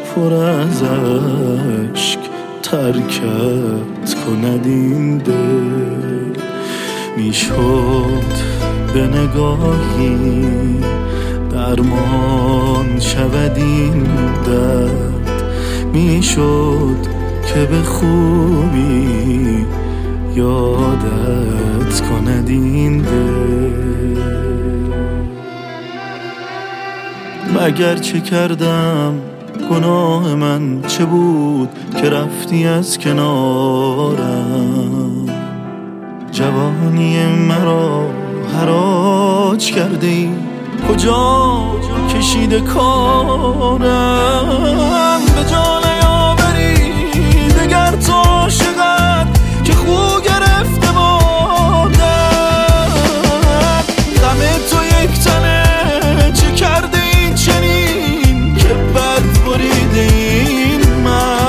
پر از اشک ترکت کند این دل. میشد به نگاهی درمان شود این درد، میشد که به خوبی یادت کند این دل. مگر چه کردم گناه من چه بود که رفتی از کنارم؟ جوانی مرا حراج کرده ای، کجا کشیده کارم؟ به جا نیاوری دگر تو عاشقت که خو گرفته بادم. غم تو یک تنه چه کرده این چنین که بد بریده این من.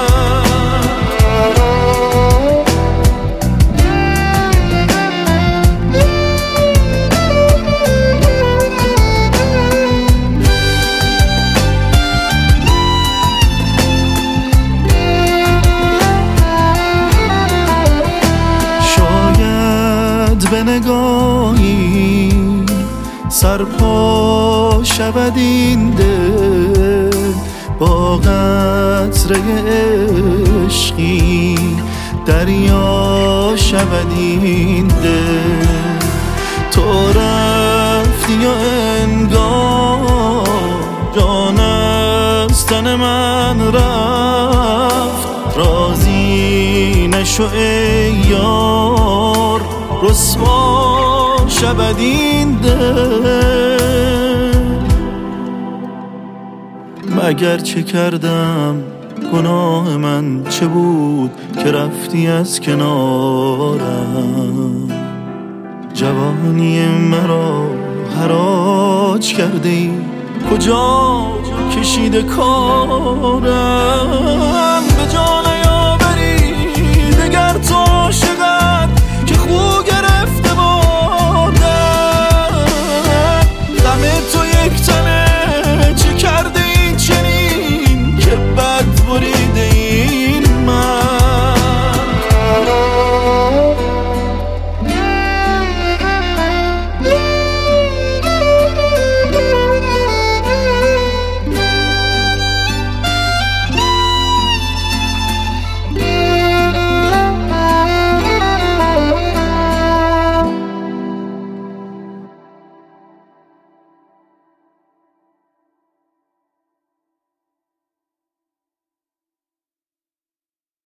به نگاهی سرپا شود این دل، با قطره عشقی دریا شود این دل. تو رفتی و انگار جان از تن من رفت، راضی نشو ای یار رسوا شود این دل. مگر چه کردم گناه من چه بود که رفتی از کنارم؟ جوانی مرا حراج کرده ای، کجا کشیده کارم؟